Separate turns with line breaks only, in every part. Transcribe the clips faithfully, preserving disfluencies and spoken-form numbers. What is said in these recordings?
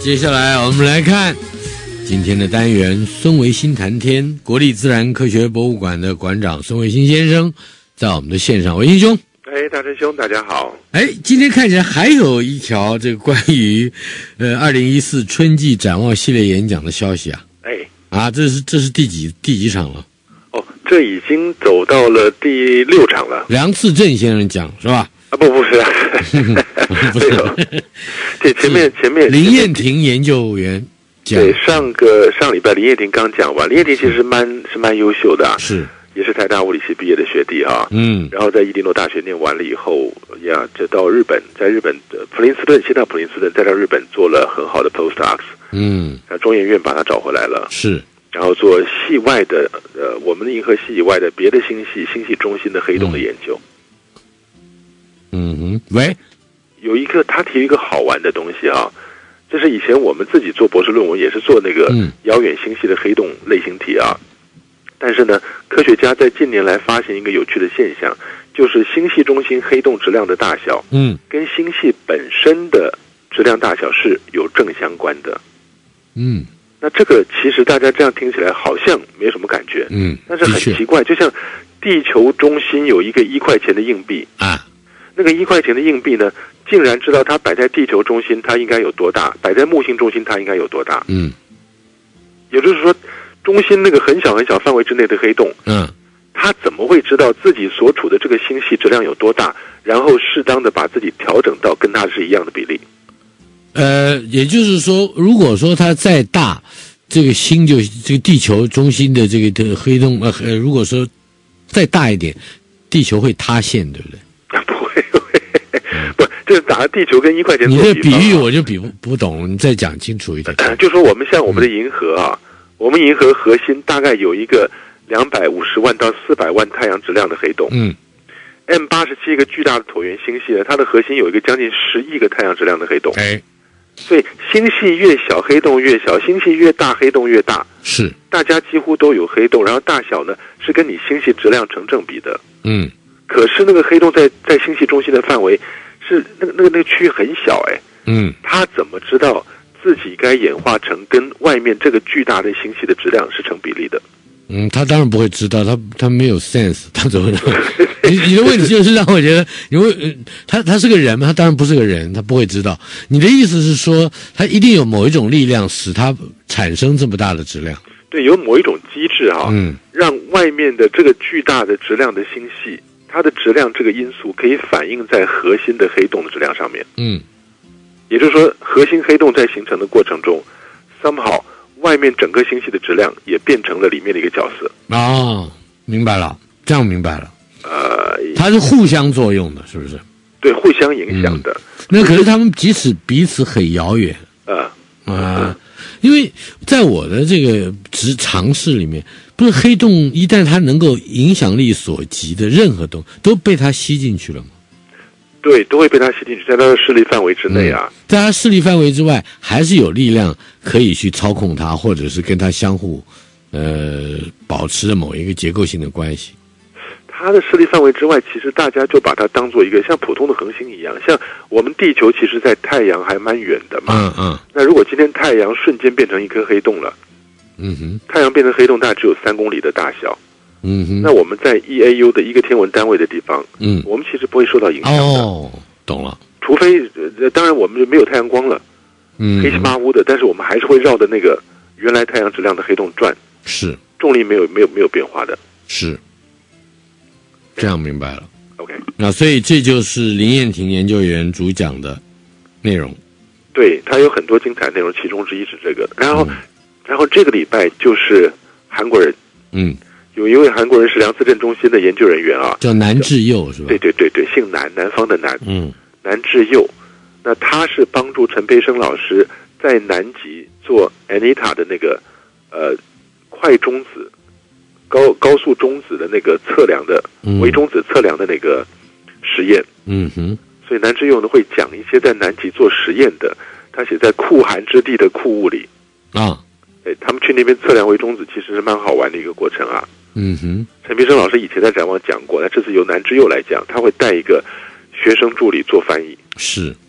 接下来我们来看今天的单元，孙维新谈天。国立自然科学博物馆的馆长孙维新先生在我们的线上。维新兄，
哎，大真兄，大家好。
哎，今天看起来还有一条这个关于呃二零一四春季展望系列演讲的消息啊。
哎，
啊，这是这是第几第几场了？
哦，这已经走到了第六场了。
梁次正先生讲是吧？
啊，不不是啊，
不是，
对，前面前面
林燕婷研究员讲。
对，上个上礼拜林燕婷刚讲完，林燕婷其实蛮是蛮优秀的啊，
是，
也是台大物理系毕业的学弟啊，
嗯，
然后在伊利诺大学念完了以后呀，就到日本，在日本的普林斯顿，先到普林斯顿，再到日本做了很好的 postdocs， 嗯，中研院把他找回来了，
是，
然后做系外的呃，我们的银河系以外的别的星系，星系中心的黑洞的研究。
嗯哼，喂，
有一个他提一个好玩的东西啊，就是以前我们自己做博士论文也是做那个遥远星系的黑洞类型题啊，但是呢，科学家在近年来发现一个有趣的现象，就是星系中心黑洞质量的大小，嗯，跟星系本身的质量大小是有正相关的，嗯。那这个其实大家这样听起来好像没什么感觉，嗯，但是很奇怪，就像地球中心有一个一块钱的硬币啊，那个一块钱的硬币呢，竟然知道它摆在地球中心它应该有多大，摆在木星中心它应该有多大，嗯，也就是说，中心那个很小很小范围之内的黑洞，嗯，它怎么会知道自己所处的这个星系质量有多大，然后适当的把自己调整到跟它是一样的比例？
呃，也就是说，如果说它再大，这个星就这个地球中心的这个黑洞，呃，呃如果说再大一点，地球会塌陷，对不对？
啊，不会，不会，嗯、不，就是打地球跟一块钱做
比方。你这比喻我就比不不懂，你再讲清楚一点。
呃、就说我们像我们的银河啊，嗯、我们银河核心大概有一个两百五十万到四百万太阳质量的黑洞，嗯。M 八十七个巨大的椭圆星系呢，它的核心有一个将近十亿个太阳质量的黑洞，哎。所以星系越小，黑洞越小；星系越大，黑洞越大。
是，
大家几乎都有黑洞，然后大小呢是跟你星系质量成正比的。嗯，可是那个黑洞在在星系中心的范围是那个那个那个区域很小，哎，嗯，它怎么知道自己该演化成跟外面这个巨大的星系的质量是成比例的？
嗯，他当然不会知道，他他没有 sense， 他怎么你你的问题就是让我觉得，因为、呃、他他是个人嘛，他当然不是个人，他不会知道。你的意思是说，他一定有某一种力量使他产生这么大的质量？
对，有某一种机制啊，嗯，让外面的这个巨大的质量的星系，它的质量这个因素可以反映在核心的黑洞的质量上面。嗯，也就是说，核心黑洞在形成的过程中 ，somehow。外面整个星系的质量也变成了里面的一个角色。
哦，明白了，这样明白了。呃，它是互相作用的，是不是？
对，互相影响的。
嗯、那可是他们即使彼此很遥远。啊、呃、啊、呃，因为在我的这个直尝试里面，不是黑洞一旦它能够影响力所及的任何东西，都被它吸进去了吗？
对，都会被它吸进去，在它的势力范围之内啊、嗯。
在它势力范围之外，还是有力量可以去操控它，或者是跟它相互，呃，保持某一个结构性的关系。
它的势力范围之外，其实大家就把它当做一个像普通的恒星一样，像我们地球，其实在太阳还蛮远的嘛。嗯嗯。那如果今天太阳瞬间变成一颗黑洞了，嗯哼，太阳变成黑洞大概只有三公里的大小。嗯哼，那我们在 E A U 的一个天文单位的地方，嗯，我们其实不会受到影响的。
哦，懂了。
除非，呃，当然我们就没有太阳光了，嗯，黑漆麻乌的，但是我们还是会绕着那个原来太阳质量的黑洞转。
是，
重力没有没有没有变化的。
是，这样明白了。
OK，
那所以这就是林燕婷研究员主讲的内容。
对，他有很多精彩内容，其中之一是这个。然后，嗯、然后这个礼拜就是韩国人，嗯。有一位韩国人是梁思振中心的研究人员啊，
叫南志佑是吧？
对对对对，姓南，南方的南，嗯，南志佑。那他是帮助陈培生老师在南极做 Anita 的那个呃快中子高高速中子的那个测量的、嗯、微中子测量的那个实验。嗯哼。所以南志佑呢会讲一些在南极做实验的，他写在酷寒之地的酷物里啊。哎，他们去那边测量微中子，其实是蛮好玩的一个过程啊。嗯哼，陈培生老师以前在展望讲过，那这次由南之佑来讲，他会带一个学生助理做翻译。
是，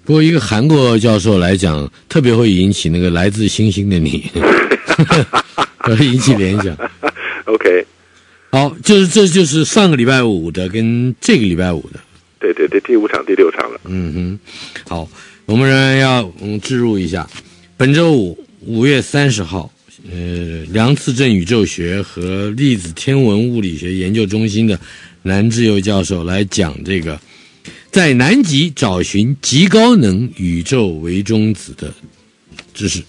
不过一个韩国教授来讲，特别会引起那个来自星星的你，会引起联想。
OK，
好，就是这就是上个礼拜五的跟这个礼拜五的。
对对对，第五场、第六场了。
嗯哼，好，我们仍然要嗯置入一下，本周五五月三十号，呃，梁次正宇宙学和粒子天文物理学研究中心的南志佑教授来讲这个。在南极找寻极高能宇宙微中子的知识。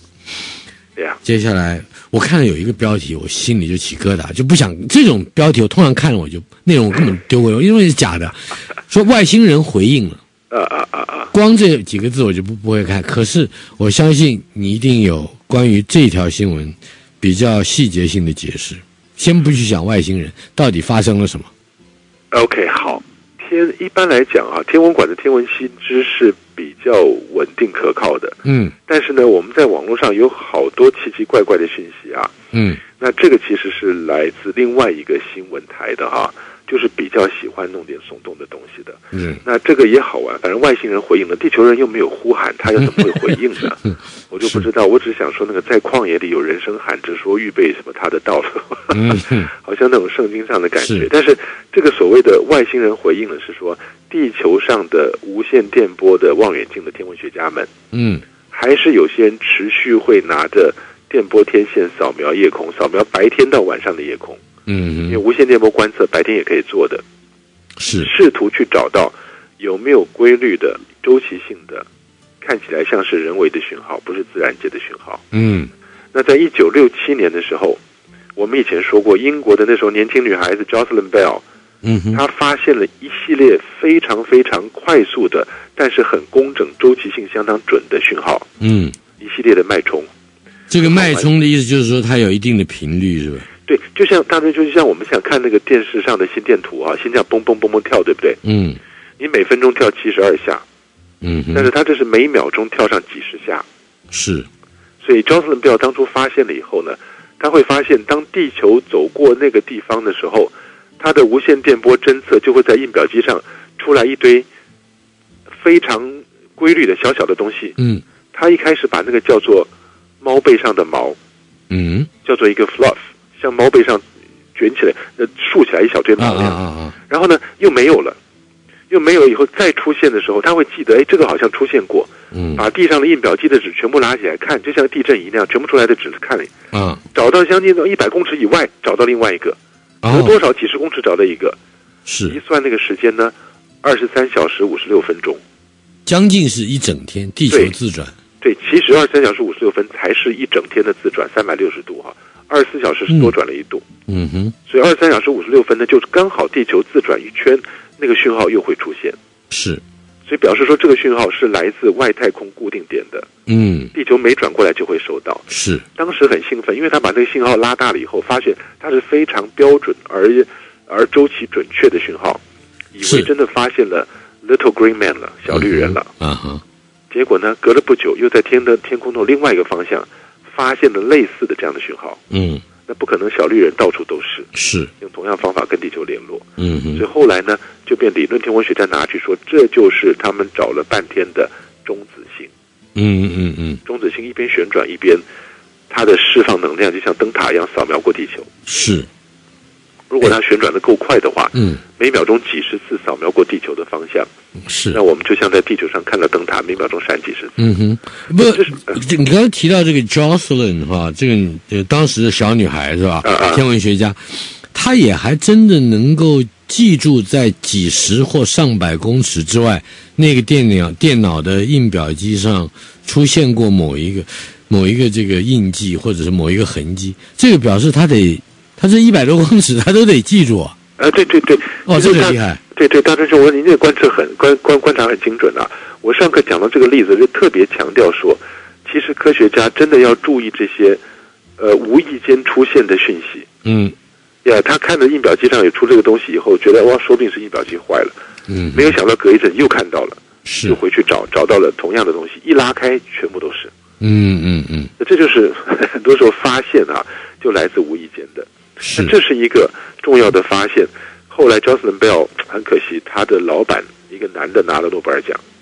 Yeah.
接下来我看了有一个标题，我心里就起疙瘩，就不想这种标题我通常看了我就内容我根本丢过，因为是假的。说外星人回应了，
啊啊啊啊！
光这几个字我就不不会看。可是我相信你一定有关于这条新闻比较细节性的解释。先不去想外星人到底发生了什么。
OK， 好。天一般来讲啊，天文馆的天文新知是比较稳定可靠的。
嗯，
但是呢，我们在网络上有好多奇奇怪怪的讯息啊。
嗯，
那这个其实是来自另外一个新闻台的哈、啊，就是比较喜欢弄点耸动的东西的。
嗯，
那这个也好玩，反正外星人回应了，地球人又没有呼喊，他又怎么会回应呢？我就不知道，我只想说那个在旷野里有人声喊着说预备什么他的道路，
嗯、
好像那种圣经上的感觉。但是这个所谓的外星人回应了，是说地球上的无线电波的望远镜的天文学家们，
嗯，
还是有些人持续会拿着电波天线扫描夜空，扫描白天到晚上的夜空。
嗯，
因为无线电波观测白天也可以做的，
是
试图去找到有没有规律的周期性的看起来像是人为的讯号，不是自然界的讯号。
嗯，
那在一九六七年的时候，我们以前说过，英国的那时候年轻女孩子 Jocelyn Bell，
嗯哼，
她发现了一系列非常非常快速的，但是很工整、周期性相当准的讯号。
嗯，
一系列的脉冲。
这个脉冲的意思就是说它有一定的频率，是吧？
对，就像大概就像我们想看那个电视上的心电图啊，心这样蹦蹦蹦蹦跳，对不对？
嗯，
你每分钟跳七十二下。
嗯，
但是它这是每秒钟跳上几十下，
是，
所以 Jocelyn Bell 当初发现了以后呢，他会发现当地球走过那个地方的时候，它的无线电波侦测就会在印表机上出来一堆非常规律的小小的东西。
嗯，
他一开始把那个叫做猫背上的毛，
嗯，
叫做一个 fluff， 像猫背上卷起来、呃竖起来一小堆毛那样，
啊啊啊，
然后呢又没有了。又没有以后再出现的时候，他会记得，哎，这个好像出现过。
嗯，把
地上的印表机的纸全部拿起来看，就像地震仪那样，全部出来的纸看了。
啊，
找到将近到一百公尺以外，找到另外一个，隔多少几十公尺找到一个，
是
一算那个时间呢，二十三小时五十六分钟，
将近是一整天地球自转。
对，其实二十三小时五十六分才是一整天的自转，三百六十度哈，二十四小时是多转了一度。
嗯哼，
所以二十三小时五十六分呢，就是刚好地球自转一圈。那个讯号又会出现，
是，
所以表示说这个讯号是来自外太空固定点的，
嗯，
地球每转过来就会收到。
是，
当时很兴奋，因为他把这个信号拉大了以后，发现它是非常标准而而周期准确的讯号，以为真的发现了 Little Green Man 了，小绿人了。
啊哈、嗯，
结果呢，隔了不久，又在天的天空中另外一个方向发现了类似的这样的讯号。
嗯。
那不可能，小绿人到处都是，
是
用同样方法跟地球联络。
嗯哼，
所以后来呢，就变理论天文学家拿去说，这就是他们找了半天的中子星。
嗯嗯嗯，
中子星一边旋转一边，它的释放能量就像灯塔一样扫描过地球。
是，
如果它旋转的够快的话，
嗯，
每秒钟几十次扫描过地球的方向。
是，
那我们就像在地球上看到灯塔，每秒钟闪几十次。
嗯哼，不，这你刚才提到这个 Jocelyn 哈，这个呃当时的小女孩是吧？
啊啊
天文学家，她也还真的能够记住在几十或上百公尺之外，那个电脑电脑的印表机上出现过某一个某一个这个印记，或者是某一个痕迹。这个表示她得，她这一百多公尺，她都得记住啊。
啊，对对对，
哦，这个厉害。
对对，大真兄，我您这个观测很观观观察很精准啊！我上课讲到这个例子，就特别强调说，其实科学家真的要注意这些，呃，无意间出现的讯息。
嗯，
呀，他看到印表机上有出这个东西以后，觉得哇，说不定是印表机坏了。
嗯，
没有想到隔一阵又看到了，
是，
就回去找找到了同样的东西，一拉开全部都是。
嗯嗯嗯，
这就是很多时候发现啊，就来自无意间的。
是，
这是一个重要的发现。后来 Jocelyn Bell 很可惜，他的老板一个男的拿了诺贝尔奖。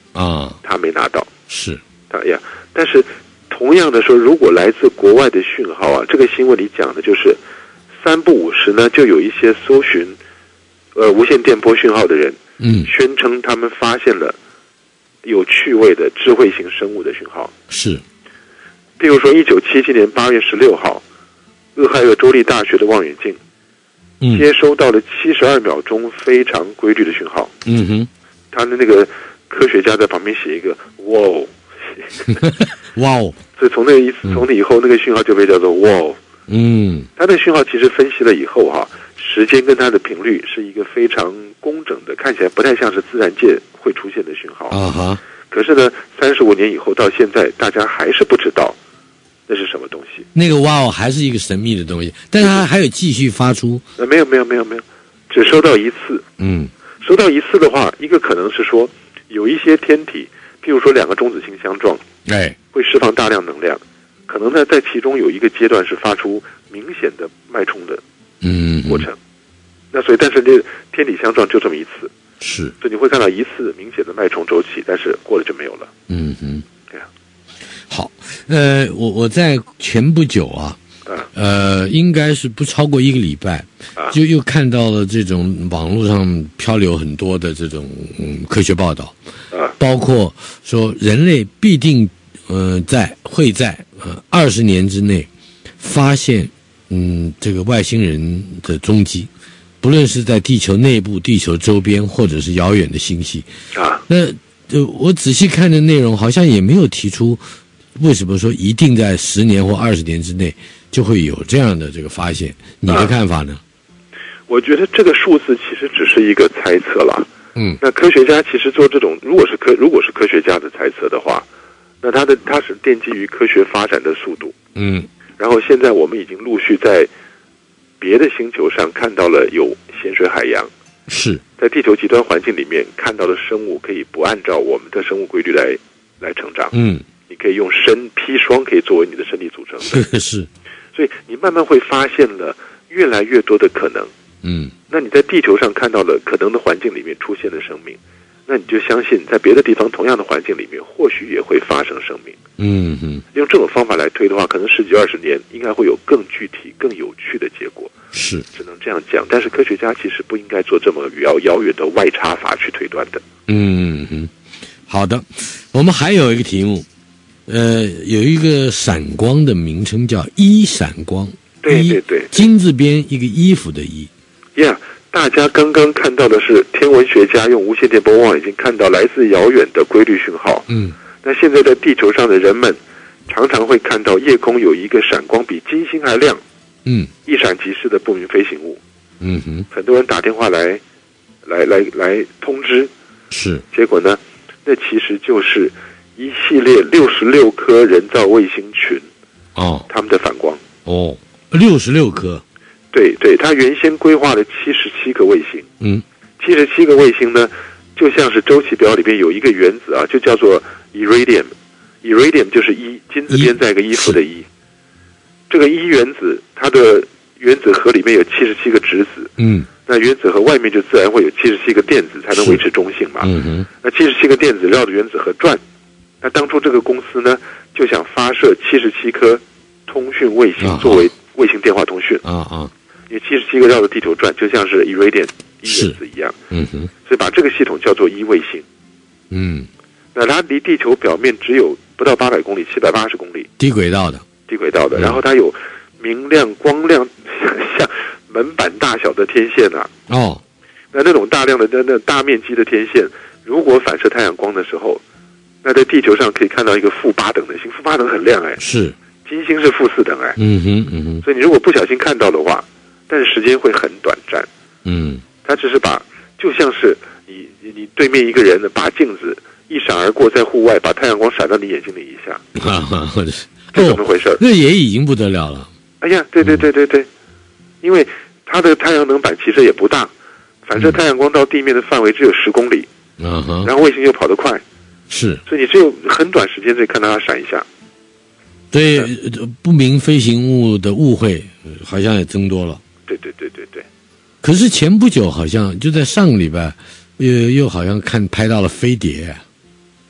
啊，
他没拿到。
是，
他呀，但是同样的说，如果来自国外的讯号啊，这个新闻里讲的就是三不五时呢，就有一些搜寻呃无线电波讯号的人，
嗯，
宣称他们发现了有趣味的智慧型生物的讯号。
是，
譬如说，一九七七年八月十六号，俄亥俄州立大学的望远镜。
嗯、
接收到了七十二秒钟非常规律的讯号。
嗯哼，
他的那个科学家在旁边写一个“哇哦”，
哇哦，
所以从那一次从那以后，那个讯号就被叫做“哇哦”。
嗯，
他的讯号其实分析了以后哈、啊，时间跟它的频率是一个非常工整的，看起来不太像是自然界会出现的讯号
啊哈。
可是呢，三十五年以后到现在，大家还是不知道那是什么东西。
那个哇哦还是一个神秘的东西，但是它还有继续发出。
呃，没有没有没有没有，只收到一次。
嗯，
收到一次的话，一个可能是说有一些天体，譬如说两个中子星相撞，
哎，
会释放大量能量，可能呢在其中有一个阶段是发出明显的脉冲的
嗯
过程。嗯、那所以，但是这天体相撞就这么一次，
是，
所以你会看到一次明显的脉冲周期，但是过了就没有了。
嗯哼，
对啊。
好，呃，我我在前不久啊，呃，应该是不超过一个礼拜，就又看到了这种网络上漂流很多的这种嗯科学报道，包括说人类必定呃在会在呃二十年之内发现嗯这个外星人的踪迹，不论是在地球内部、地球周边，或者是遥远的星系
啊。
那呃我仔细看的内容，好像也没有提出。为什么说一定在十年或二十年之内就会有这样的这个发现？你的看法呢？
啊、我觉得这个数字其实只是一个猜测啦。
嗯，
那科学家其实做这种，如果是科如果是科学家的猜测的话，那他的他是奠基于科学发展的速度。
嗯，
然后现在我们已经陆续在别的星球上看到了有咸水海洋，
是
在地球极端环境里面看到的生物可以不按照我们的生物规律来来成长。
嗯。
你可以用砷砒霜可以作为你的身体组成的，
是，
所以你慢慢会发现了越来越多的可能。
嗯，
那你在地球上看到了可能的环境里面出现的生命，那你就相信在别的地方同样的环境里面，或许也会发生生命。
嗯哼，
用这种方法来推的话，可能十几二十年应该会有更具体、更有趣的结果。
是，
只能这样讲。但是科学家其实不应该做这么遥遥远的外插法去推断的。
嗯哼，好的，我们还有一个题目。呃，有一个闪光的名称叫衣闪光，
对对对，
金字边一个衣服的衣。
呀、yeah, 大家刚刚看到的是天文学家用无线电波望远镜看到来自遥远的规律讯号。
嗯，
那现在在地球上的人们常常会看到夜空有一个闪光比金星还亮，
嗯，
一闪即逝的不明飞行物。
嗯哼，
很多人打电话来，来来来通知，
是，
结果呢，那其实就是一系列六十六颗人造卫星群，
哦，
他们的反光，
哦，六十六颗，
对对，他原先规划了七十七个卫星，
嗯，
七十七个卫星呢，就像是周期表里边有一个原子啊，就叫做 iridium，iridium 就是一，金字边再一个衣服的一，这个一原子它的原子核里面有七十七个质子，
嗯。
那原子核外面就自然会有七十七个电子，才能维持中性嘛。
嗯哼。
那七十七个电子绕着原子核转。那当初这个公司呢，就想发射七十七颗通讯卫星作为卫星电话通讯。
啊啊。
因为七十七个绕着地球转，就像是 iridium 一原子一样。
嗯哼。
所以把这个系统叫做一卫星。
嗯。
那它离地球表面只有不到八百公里，七百八十公里。
低轨道的。
低轨道的，
嗯、
然后它有明亮、光亮，像门板大小的天线啊。
哦。
那那种大量的那那大面积的天线，如果反射太阳光的时候，那在地球上可以看到一个负八等的星，负八等很亮哎。
是。
金星是负四等哎。
嗯哼嗯哼。
所以你如果不小心看到的话，但是时间会很短暂。
嗯。它
只是把，就像是你你对面一个人把镜子一闪而过，在户外把太阳光闪到你眼睛里一下。
啊哈，或者是
这怎么回事？
那也已经不得了了。
哎呀，对对对对对，嗯、因为它的太阳能板其实也不大。反射太阳光到地面的范围只有十公里，
嗯哼，
然后卫星又跑得快，
是，
所以你只有很短时间内看到它闪一下。
对，不明飞行物的误会好像也增多了。
对对对对对。
可是前不久好像就在上个礼拜，又又好像看拍到了飞碟。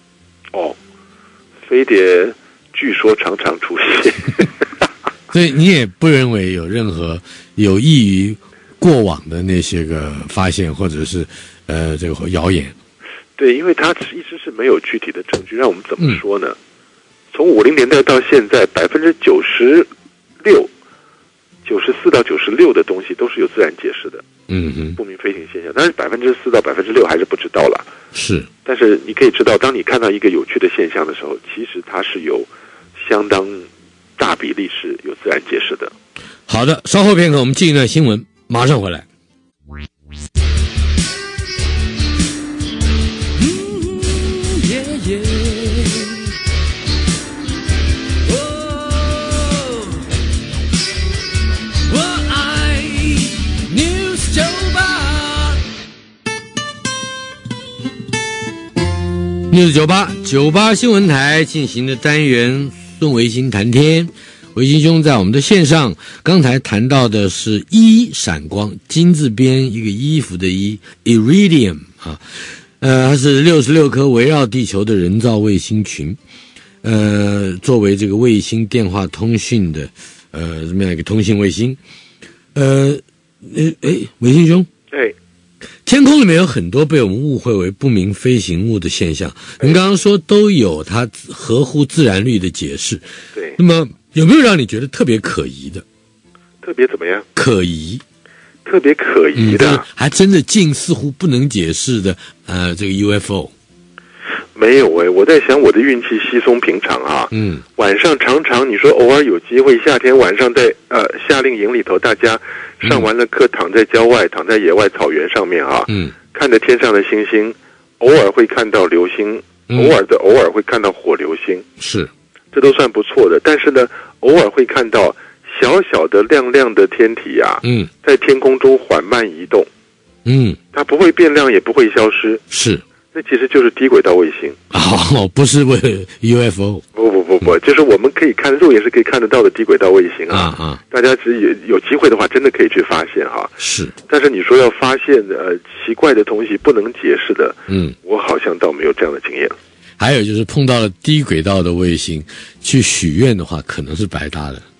飞碟据说常常出现。
所以你也不认为有任何有益于过往的那些个发现，或者是呃这个谣言？
对，因为它一直是没有具体的证据，让我们怎么说呢？嗯、从五零年代到现在，百分之九十六、九十四到九十六的东西都是有自然解释的。
嗯哼，
不明飞行现象，但是百分之四到百分之六还是不知道了。
是，
但是你可以知道，当你看到一个有趣的现象的时候，其实它是有相当大比例是有自然解释的。
好的，稍后片刻我们进一段新闻，马上回来。News 九八九八新闻台进行的单元孙维新谈天，维新兄在我们的线上，刚才谈到的是一闪光，金字边一个衣服的衣 Iridium 啊，呃，它是六十六颗围绕地球的人造卫星群，呃，作为这个卫星电话通讯的呃这么样一个通信卫星，呃，诶诶，维新兄，
哎。
天空里面有很多被我们误会为不明飞行物的现象，您刚刚说都有它合乎自然律的解释。
对。
那么有没有让你觉得特别可疑的？
特别怎么样？
可疑。
特别可疑的。嗯、
还真的近似乎不能解释的呃这个 U F O。
没有哎，我在想我的运气稀松平常啊。
嗯。晚
上常常你说偶尔有机会，夏天晚上在呃夏令营里头，大家上完了课，躺在郊外，躺在野外草原上面啊，
嗯，
看着天上的星星，偶尔会看到流星，
嗯、
偶尔的偶尔会看到火流星，
是，
这都算不错的。但是呢，偶尔会看到小小的亮亮的天体啊，
嗯，
在天空中缓慢移动，
嗯，
它不会变亮，也不会消失，
是。
那其实就是低轨道卫星
哦，不是为 U F O，
不不不不，就是我们可以看肉眼是可以看得到的低轨道卫星啊。
啊啊！
大家只有有机会的话，真的可以去发现哈。
是，
但是你说要发现呃奇怪的东西不能解释的，
嗯，
我好像倒没有这样的经验。
还有就是碰到了低轨道的卫星，去许愿的话，可能是白搭的。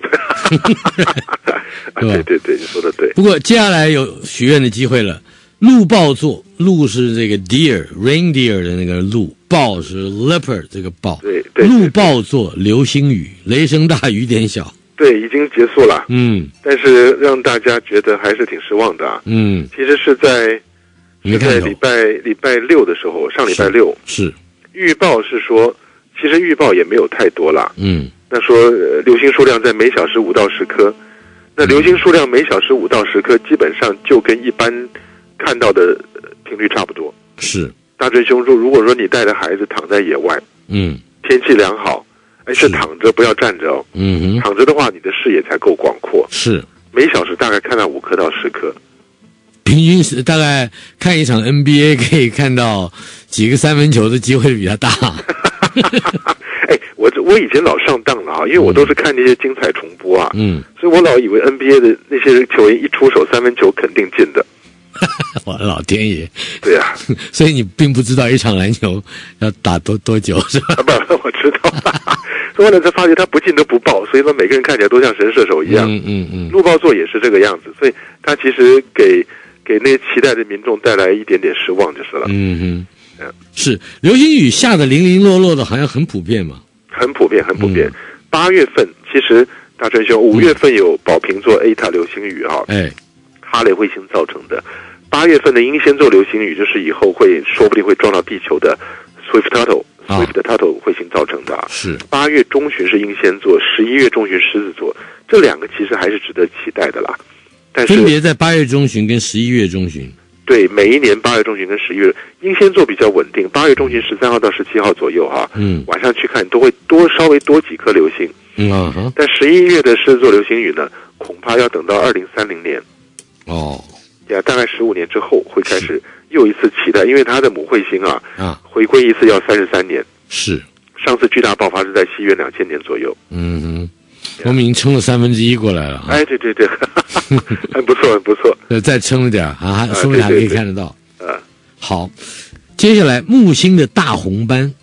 啊、对对对，你说的对。
不过接下来有许愿的机会了。鹿豹座，鹿是这个 deer reindeer 的那个鹿，豹是 leopard 这个豹。
对 对, 对。
鹿豹座流星雨，雷声大雨点小。
对，已经结束了。
嗯。
但是让大家觉得还是挺失望的啊。
嗯。
其实是在是在礼拜礼拜六的时候，上礼拜六
是, 是
预报是说，其实预报也没有太多啦。
嗯。
那说、呃、流星数量在每小时五到十颗，那流星数量每小时五到十颗，基本上就跟一般看到的频率差不多。
是
大真兄说，如果说你带着孩子躺在野外，
嗯，
天气良好，哎，是躺着不要站着哦，
嗯哼，
躺着的话，你的视野才够广阔。
是
每小时大概看到五颗到十颗，
平均是大概看一场 N B A 可以看到几个三分球的机会比较大。
哎，我我以前老上当了啊，因为我都是看那些精彩重播啊，
嗯，
所以我老以为 N B A 的那些球员一出手三分球肯定进的。
我的老天爷！
对呀、啊，
所以你并不知道一场篮球要打多多久是吧？
啊、不，我知道。所以呢，才发觉他不进都不报，所以说每个人看起来都像神射手一样。
嗯嗯嗯。
鹿豹座也是这个样子，所以他其实给给那期待的民众带来一点点失望就是了。
嗯哼，嗯，是流星雨下的零零落落的，好像很普遍嘛。
很普遍，很普遍。八、嗯、月份其实大春兄，五月份有宝瓶座 A 塔流星雨啊，
哎，
哈雷彗星造成的。八月份的英仙座流星雨，就是以后会说不定会撞到地球的 Swift-Tuttle、啊、Swift-Tuttle 彗星造成的。
是
八月中旬是英仙座，十一月中旬狮子座，这两个其实还是值得期待的啦。但是
分别在八月中旬跟十一月中旬。
对，每一年八月中旬跟十一月，英仙座比较稳定，八月中旬十三号到十七号左右哈、啊，
嗯，
晚上去看都会多稍微多几颗流星。
嗯啊哈。
但十一月的狮子座流星雨呢，恐怕要等到二零三零年。
哦。
呀，大概十五年之后会开始又一次期待，因为它的母彗星啊，
啊，
回归一次要三十三年。
是，
上次巨大爆发是在西元两千年左右。
嗯哼，我们已经撑了三分之一过来了、啊。
哎，对对对，很不错，很不错。
呃，再撑了点啊，说不定还可以看得到。
呃，
好，接下来木星的大红斑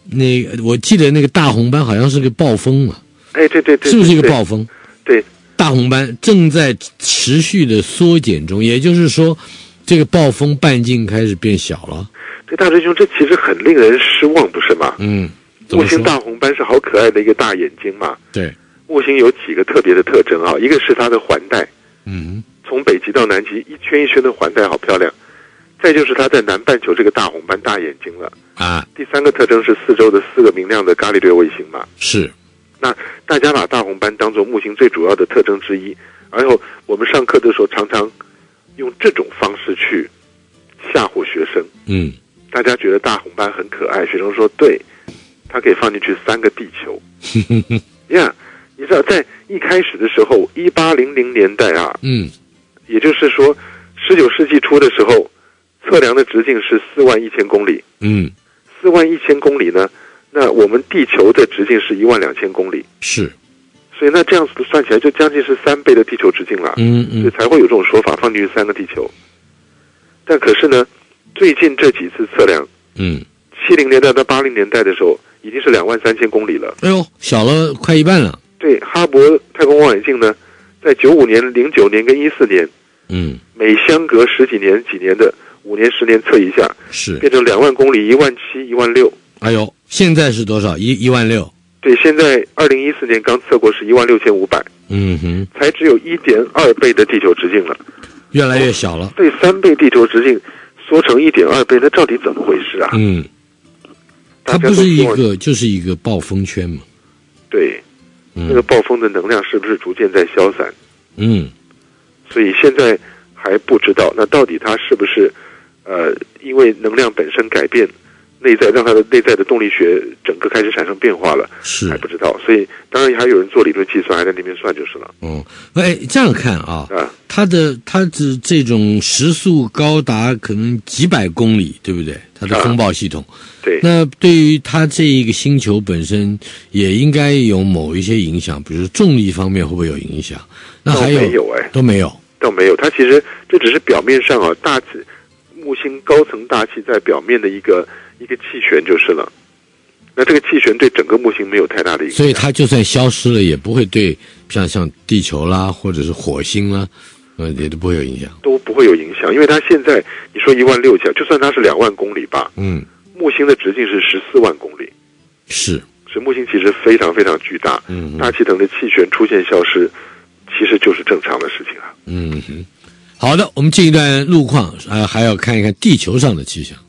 那个我记得那个大红斑好像是个暴风嘛，
哎，对对对，
是不是一个暴风？
对，
大红斑正在持续的缩减中，也就是说，这个暴风半径开始变小了。
这大师兄，这其实很令人失望，不是吗？
嗯，
木星大红斑是好可爱的一个大眼睛嘛。
对，
木星有几个特别的特征啊，一个是它的环带，
嗯，
从北极到南极一圈一圈的环带好漂亮。再就是它在南半球这个大红斑大眼睛了
啊。
第三个特征是四周的四个明亮的伽利略卫星嘛。
是。
那大家把大红斑当作木星最主要的特征之一，然后我们上课的时候常常用这种方式去吓唬学生。
嗯，
大家觉得大红斑很可爱，学生说对，它可以放进去三个地球。呀， yeah, 你知道在一开始的时候，一八零零年代啊，
嗯，
也就是说十九世纪初的时候，测量的直径是四万一千公里。
嗯，
四万一千公里呢？那我们地球的直径是一万两千公里。
是。
所以那这样子算起来就将近是三倍的地球直径了。
嗯嗯。
所以才会有这种说法，放进去三个地球。但可是呢，最近这几次测量，
嗯，
七零年代到八零年代的时候，已经是两万三千公里了。
哎呦，小了快一半了。
对，哈勃太空望远镜呢，在九五年、零九年跟一四年，
嗯，
每相隔十几年、几年的五年、十年测一下，
是
变成两万公里、一万七、一万六。
哎呦，现在是多少？一一万六。
对，现在二零一四年刚测过是一万六千五百。
嗯哼，
才只有一点二倍的地球直径了，
越来越小了。
对，三倍地球直径缩成一点二倍，那到底怎么回事啊？
嗯，它不是一个，就是一个暴风圈嘛。
对，
嗯、
那个暴风的能量是不是逐渐在消散？
嗯，
所以现在还不知道，那到底它是不是呃，因为能量本身改变？内在让它的内在的动力学整个开始产生变化了，
是
还不知道，所以当然还有人做理论计算，还在那边算就是了。
哦，哎，这样看啊，
啊，
它的它的这种时速高达可能几百公里，对不对？它的风暴系统，
啊、对。
那对于它这一个星球本身，也应该有某一些影响，比如重力方面会不会有影响？那还有
都没有哎，
都没有，
都没有。它其实这只是表面上啊，大气木星高层大气在表面的一个。一个气旋就是了，那这个气旋对整个木星没有太大的影响，
所以它就算消失了，也不会对像像地球啦，或者是火星啦，呃，也都不会有影响，
都不会有影响，因为它现在你说一万六千，就算它是两万公里吧，
嗯，
木星的直径是十四万公里，
是，
是木星其实非常非常巨大，
嗯，
大气层的气旋出现消失，其实就是正常的事情啊。
嗯哼，好的，我们进一段路况，呃，还要看一看地球上的气象。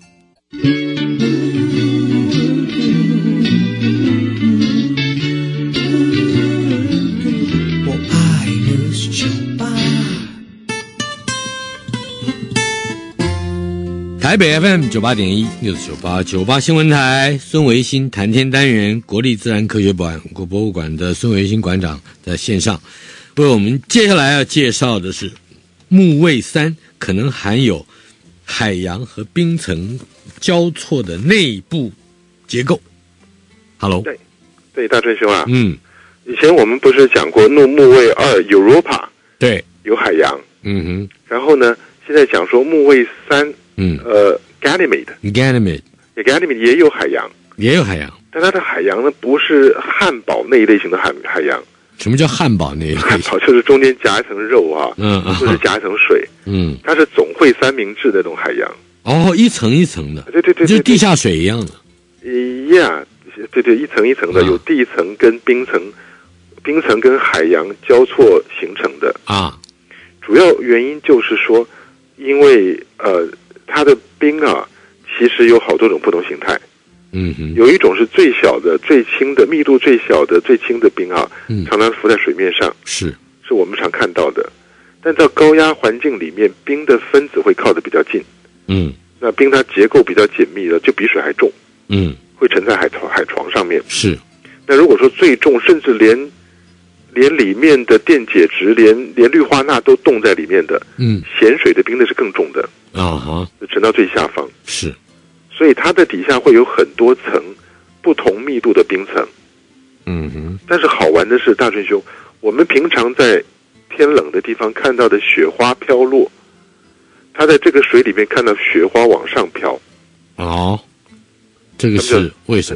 台北 F M 九八点一 News 九八九八新闻台，孙维新谈天单元，国立自然科学馆国博物馆的孙维新馆长在线上，为我们接下来要介绍的是木卫三可能含有海洋和冰层交错的内部结构。Hello，
对，对，大春兄啊，
嗯，
以前我们不是讲过木木卫二 Europa，
对，
有海洋，
嗯哼，
然后呢，现在讲说木卫三。
嗯，
呃 ，Ganymede，Ganymede，
Ganymede
也有海洋，
也有海洋，
但它的海洋呢不是汉堡那一类型的海海洋。
什么叫汉堡那一类型？
汉堡就是中间夹一层肉啊，
嗯，
或者夹一层水，
嗯，
它是总会三明治的那种海洋。
哦，一层一层的，
对对 对, 对，
就是地下水一样的。
一样，对对，一层一层的，有地层跟冰层，冰层跟海洋交错形成的
啊。
主要原因就是说，因为呃。它的冰啊，其实有好多种不同形态。
嗯哼，
有一种是最小的、最轻的、密度最小的、最轻的冰啊，
嗯，
常常浮在水面上，
是，
是我们常看到的。但到高压环境里面，冰的分子会靠得比较近。
嗯，
那冰它结构比较紧密的，就比水还重。
嗯，
会沉在海床海床上面。
是。
那如果说最重，甚至连连里面的电解质、连连氯化钠都冻在里面的，
嗯，
咸水的冰那是更重的。
啊哈，
沉到最下方
是，
所以它的底下会有很多层不同密度的冰层。
嗯哼，
但是好玩的是，大春兄，我们平常在天冷的地方看到的雪花飘落，它在这个水里面看到雪花往上飘。
哦，这个是为什么？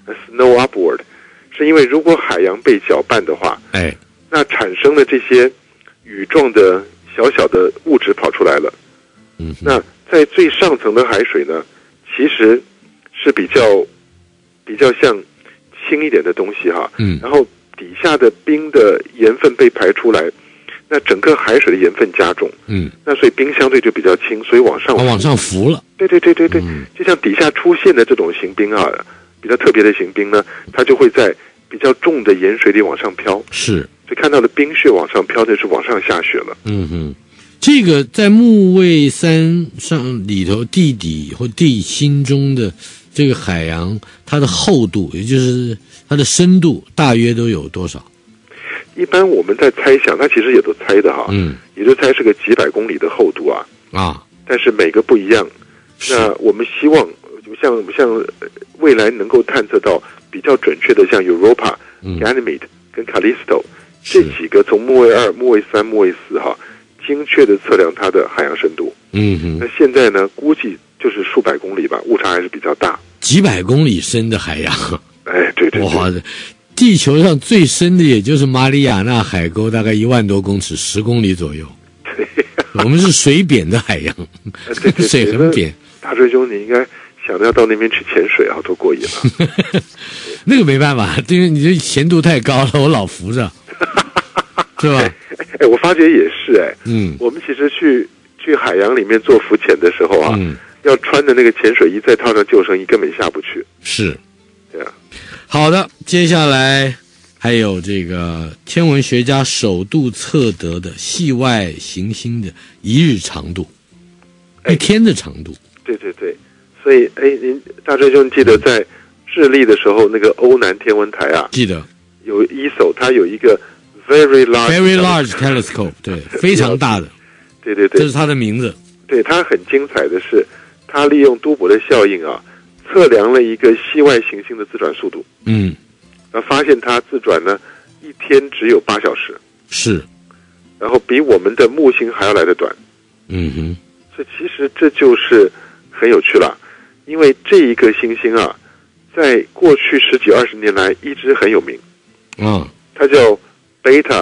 snow upward， 是因为如果海洋被搅拌的话，
哎，
那产生的这些羽状的小小的物质跑出来了。
嗯，
那在最上层的海水呢，其实是比较比较像轻一点的东西哈。
嗯，
然后底下的冰的盐分被排出来，那整个海水的盐分加重。
嗯，
那所以冰相对就比较轻，所以往上
啊、往上浮了。
对对对对对、
嗯，
就像底下出现的这种行冰啊，比较特别的行冰呢，它就会在比较重的盐水里往上飘。
是，
所以看到的冰雪往上飘，就是往上下雪了。
嗯哼，这个在木卫山上里头地底或地心中的这个海洋，它的厚度，也就是它的深度，大约都有多少？
一般我们在猜想，它其实也都猜的哈，
嗯，
也就猜是个几百公里的厚度啊。
啊，
但是每个不一样。那我们希望像像未来能够探测到比较准确的，像 Europa、Ganymede、嗯、跟 Callisto 这几个从木卫二、木卫三、木卫四哈，精确的测量它的海洋深度。
嗯哼。
那现在呢，估计就是数百公里吧，误差还是比较大。
几百公里深的海洋。
哎，对对对。
哇，地球上最深的也就是马里亚纳海沟，大概一万多公尺，十公里左右。
对。
我们是水扁的海洋，
对对对，
水很扁。
大追兄，你应该想着要到那边去潜水啊，多过瘾啊！
那个没办法，因为你这咸度太高了，我老浮着，是吧？
哎, 哎，我发觉也是哎，
嗯，
我们其实去去海洋里面做浮潜的时候啊，
嗯，
要穿的那个潜水衣，再套上救生衣，根本下不去。
是，
对啊。
好的，接下来还有这个天文学家首度测得的系外行星的一日长度，一天的长度。
对对对，所以哎，您大追兄记得在智利的时候，那个欧南天文台啊，
记得
有一艘，它有一个 very large
very large telescope， 对，非常大的，
对对对，
这是它的名字。
对，它很精彩的是，它利用都伯的效应啊，测量了一个系外行星的自转速度。
嗯，
然后发现它自转呢，一天只有八小时，
是，
然后比我们的木星还要来得短。
嗯哼，
所以其实这就是很有趣了，因为这一个行星啊，在过去十几二十年来一直很有名。
啊，
它叫 Beta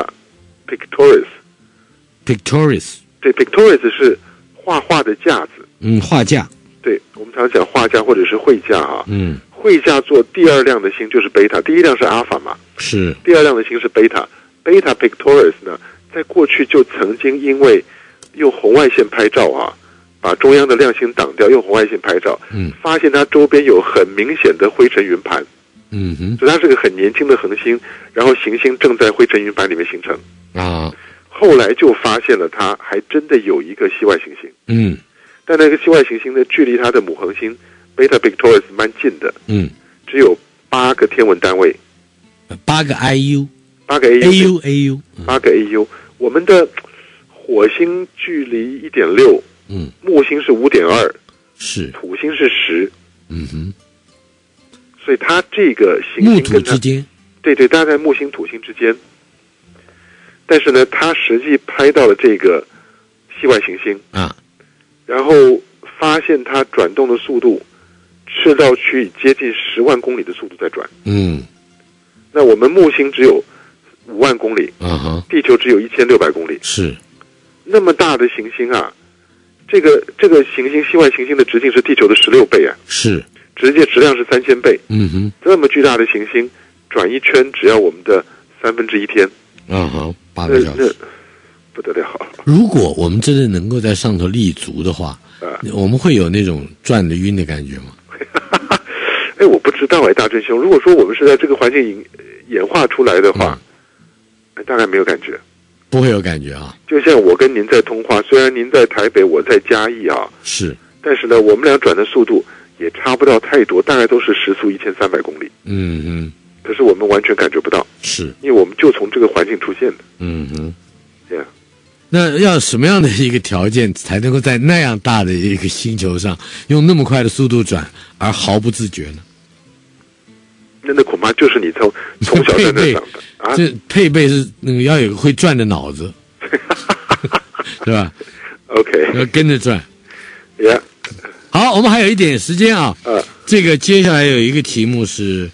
Pictoris。Pictoris， 对 ，Pictoris 是画画的架子。
嗯，画架。
对，我们常讲画架或者是绘架啊。
嗯。
绘架做第二亮的星就是贝塔，第一亮是阿尔法嘛，
是
第二亮的星是贝塔。贝塔 Pictoris 呢，在过去就曾经因为用红外线拍照啊，把中央的亮星挡掉，用红外线拍照，
嗯，
发现它周边有很明显的灰尘云盘，
嗯哼，
所以它是个很年轻的恒星，然后行星正在灰尘云盘里面形成
啊。
后来就发现了它还真的有一个系外行星，
嗯，
但那个系外行星呢，距离它的母恒星贝塔 Pictoris 蛮近的，
嗯，
只有八个天文单位，
八个 I U，
八个 A
U A U，
八个 A U。我们的火星距离一点六，
嗯，
木星是五点二，
是，
土星是十，
嗯哼，
所以它这个行星
木土之间，
对对，大概在木星土星之间。但是呢，它实际拍到了这个系外行星
啊，
然后发现它转动的速度。赤道区以接近十万公里的速度在转，
嗯，
那我们木星只有五万公里，
啊哈，
地球只有一千六百公里，
是
那么大的行星啊，这个这个行星系外行星的直径是地球的十六倍啊，
是，
直径质量是三千倍，
嗯哼，
这么巨大的行星转一圈只要我们的三分之一天，
啊哈，八个小时，
不得了。
如果我们真的能够在上头立足的话，啊，我们会有那种转的晕的感觉吗？
哎，我不知道哎，大真兄，如果说我们是在这个环境演演化出来的话，嗯，大概没有感觉，
不会有感觉啊。
就像我跟您在通话，虽然您在台北，我在嘉义啊，
是，
但是呢，我们俩转的速度也差不到太多，大概都是时速一千三百公里。
嗯嗯。
可是我们完全感觉不到，
是
因为我们就从这个环境出现的。
嗯哼，
这样。
那要什么样的一个条件才能够在那样大的一个星球上用那么快的速度转而毫不自觉呢？
那那恐怕就是你从从小在那长的啊。
这配备是那个要有个会转的脑子，对吧
？OK，
要跟着转。
Yeah。
好，我们还有一点时间啊。
嗯。
这个接下来有一个题目是，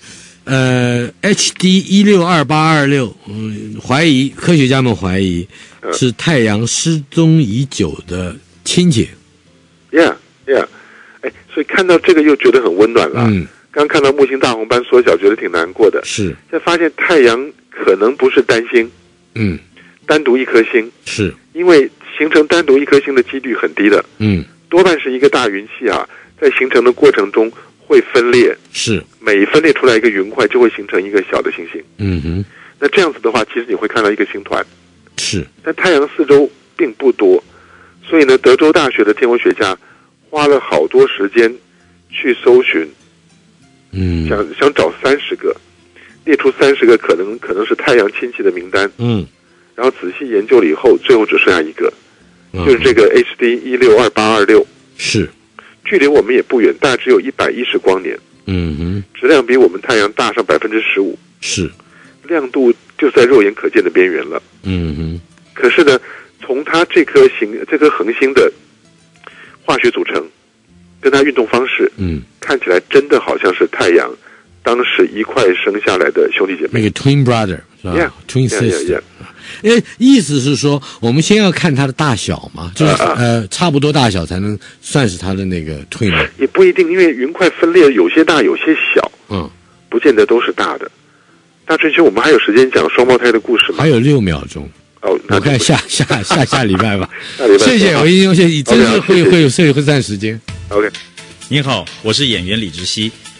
呃 H D 一六二八二六，嗯，怀疑科学家们怀疑是太阳失踪已久的亲姐。
Yeah, yeah， 哎，所以看到这个又觉得很温暖了。嗯，刚看到木星大红斑缩小，觉得挺难过的。
是，
现在发现太阳可能不是单星，
嗯，
单独一颗星，
是
因为形成单独一颗星的几率很低的。
嗯，
多半是一个大云系啊，在形成的过程中会分裂，
是
每分裂出来一个云块，就会形成一个小的行星。
嗯哼，
那这样子的话，其实你会看到一个星团。
是，
但太阳四周并不多，所以呢，德州大学的天文学家花了好多时间去搜寻，
嗯，
想想找三十个，列出三十个可能可能是太阳亲戚的名单。
嗯，
然后仔细研究了以后，最后只剩下一个，
嗯、
就是这个 H D 一六二八二六。
是，
距离我们也不远，大概只有一百一十光年。
嗯哼，
质量比我们太阳大上百分之十五。
是，
亮度就在肉眼可见的边缘了。
嗯哼，
可是呢，从它这颗行这颗恒星的化学组成，跟它运动方式，
嗯，
看起来真的好像是太阳当时一块生下来的兄弟姐妹，
那个 twin brother 是吧
yeah,
？twin
yeah,
sister。
yeah, yeah.
诶，意思是说，我们先要看它的大小嘛，就是、uh, 呃，差不多大小才能算是它的那个 twin。
也不一定，因为云块分裂有些大，有些小，
嗯，
不见得都是大的。大春兄，我们还有时间讲双胞胎的故事吗？
还有六秒钟。
哦，
我看下下下下礼拜吧。
下礼拜，
谢谢，我一定谢谢，真是会会有会会占时间。
OK，
您好，我是演员李直熙。